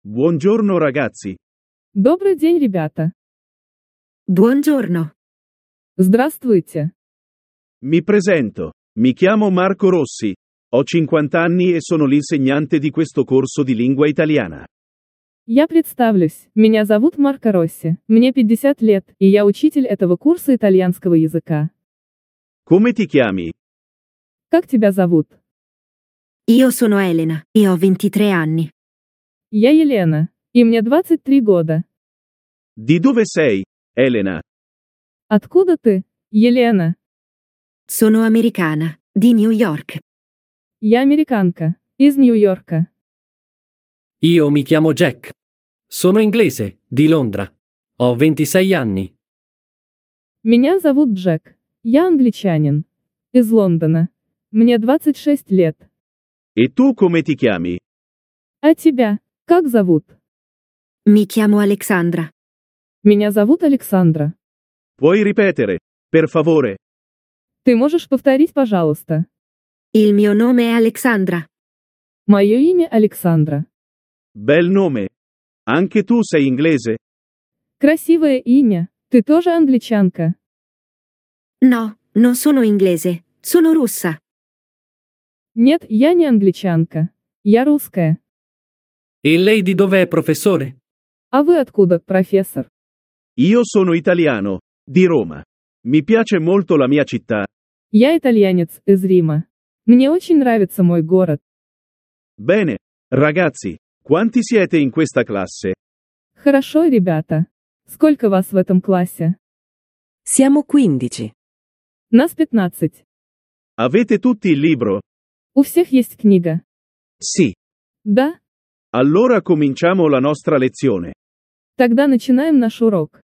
Buongiorno ragazzi. Добрый день, ребята. Buongiorno. Здравствуйте. Mi presento. Mi chiamo Marco Rossi. Ho 50 anni e sono l'insegnante di questo corso di lingua italiana. Я представлюсь. Меня зовут Марко Росси. Мне 50 лет, и я учитель этого курса итальянского языка. Come ti chiami? Как тебя зовут? Io sono Elena e ho 23 anni. Я Елена. И мне 23 года. Di dove sei, Elena? Откуда ты, Елена? Sono americana, di New York. Я американка. Из Нью-Йорка. Io mi chiamo Jack. Sono inglese, di Londra. Ho 26 anni. Меня зовут Джек. Я англичанин. Из Лондона. Мне 26 лет. E tu come ti chiami? А тебя? Как зовут? Mi chiamo Alexandra. Меня зовут Александра. Puoi ripetere, per favore? Ты можешь повторить, пожалуйста? Il mio nome è Alexandra. Мое имя Александра. Bel nome. Anche tu sei inglese? Красивое имя. Ты тоже англичанка? No, non sono inglese, sono russa. Нет, я не англичанка. Я русская. E lei di dov'è, professore? А вы откуда, профессор? Io sono italiano, di Roma. Mi piace molto la mia città. Я итальянец, из Рима. Мне очень нравится мой город. Bene, ragazzi, quanti siete in questa classe? Хорошо, ребята. Сколько вас в этом классе? Siamo 15. Нас 15. Avete tutti il libro? У всех есть книга. Sì. Да? Allora cominciamo la nostra lezione. Тогда начинаем наш урок.